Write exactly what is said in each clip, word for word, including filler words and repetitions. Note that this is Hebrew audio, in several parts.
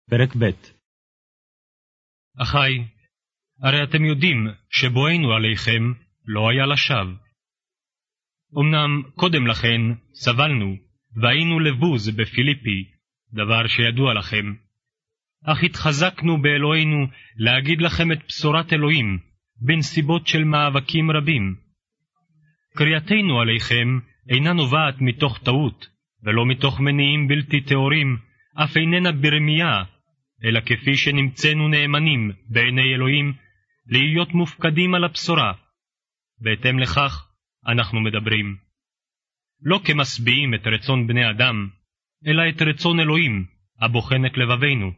פרק ב'. אחי, הרי אתם יודעים שבואנו עליכם לא היה לשווא. אמנם קודם לכן סבלנו, והיינו לבוז בפיליפי, דבר שידוע לכם. אך התחזקנו באלוהינו להגיד לכם את בשורת אלוהים, בנסיבות של מאבקים רבים. קריאתנו עליכם אינה נובעת מתוך טעות, ולא מתוך מניעים בלתי תיאורים, אף איננה ברמייה, אלא כפי שנמצאנו נאמנים בעיני אלוהים, להיות מופקדים על הבשורה. בהתאם לכך אנחנו מדברים. לא כמשביעים את רצון בני אדם, אלא את רצון אלוהים, הבוחן את לבבינו.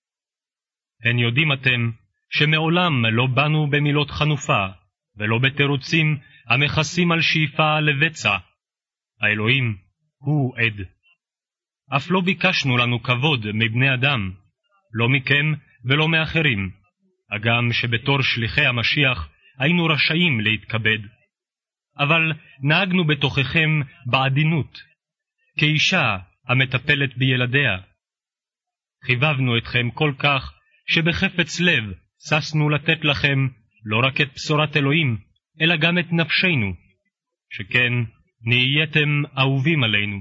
הן יודעים אתם שמעולם לא באנו במילות חנופה, ולא בתירוצים המכסים על שאיפה לבצע. האלוהים הוא עד. אף לא ביקשנו לנו כבוד מבני אדם, לא מכם ולא מאחרים, הגם שבתור שליחי המשיח היינו רשאים להתכבד. אבל נהגנו בתוככם בעדינות, כאישה המטפלת בילדיה. חיבבנו אתכם כל כך שבחפץ לב ששנו לתת לכם לא רק את בשורת אלוהים, אלא גם את נפשנו, שכן נהייתם אהובים עלינו.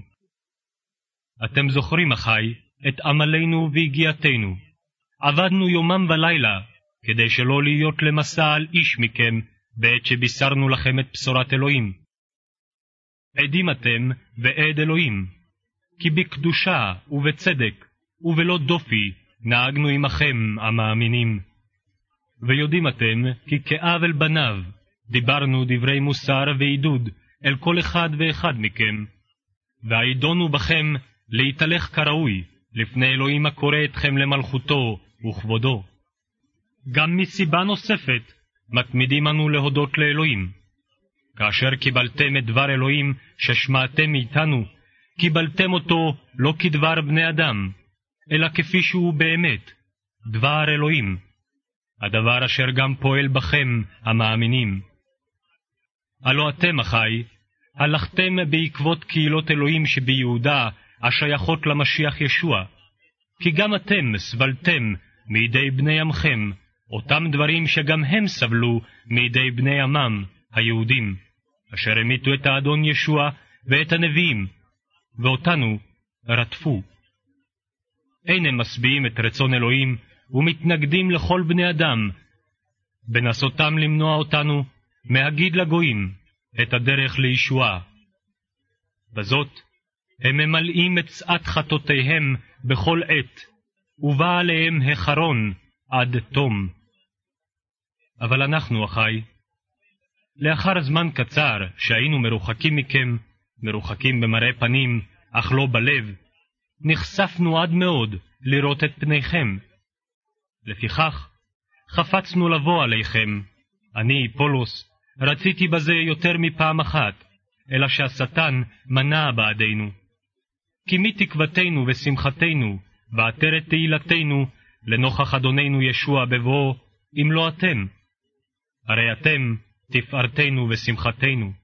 אתם זוכרים, אחי, את עמלנו והגיעתנו. עבדנו יומם ולילה, כדי שלא להיות למסע על איש מכם, בעת שבישרנו לכם את בשורת אלוהים. עדים אתם ועד אלוהים, כי בקדושה ובצדק ובלא דופי נהגנו עמכם המאמינים. ויודעים אתם כי כאב אל בניו דיברנו דברי מוסר ועידוד אל כל אחד ואחד מכם, והעידונו בכם להתהלך כראוי לפני אלוהים הקורא אתכם למלכותו וכבודו. גם מסיבה נוספת מתמידים אנו להודות לאלוהים. כאשר קיבלתם את דבר אלוהים ששמעתם מאיתנו, קיבלתם אותו לא כדבר בני אדם, אלא כפי שהוא באמת, דבר אלוהים, הדבר אשר גם פועל בכם המאמינים. הלא אתם, אחי, הלכתם בעקבות קהילות אלוהים שביהודה השייכות למשיח ישוע, כי גם אתם סבלתם מידי בני עמכם, אותם דברים שגם הם סבלו מידי בני עמם, היהודים, אשר המיתו את האדון ישוע ואת הנביאים, ואותנו רדפו. אין הם משביעים את רצון אלוהים ומתנגדים לכל בני אדם, בנסותם למנוע אותנו מהגיד לגויים את הדרך לישועה. בזאת הם ממלאים את שאת חטאותיהם בכל עת, ובא עליהם החרון עד תום. אבל אנחנו, אחי, לאחר זמן קצר שהיינו מרוחקים מכם, מרוחקים במראה פנים, אך לא בלב, נחשפנו עד מאוד לראות את פניכם. לפיכך, חפצנו לבוא עליכם. אני, פולוס, רציתי בזה יותר מפעם אחת, אלא שהשטן מנע בעדינו. כי מי תקוותנו ושמחתנו, ועטרת תהילתנו, לנוכח אדוננו ישוע בבואו, אם לא אתם? הרי אתם תפארתנו ושמחתנו.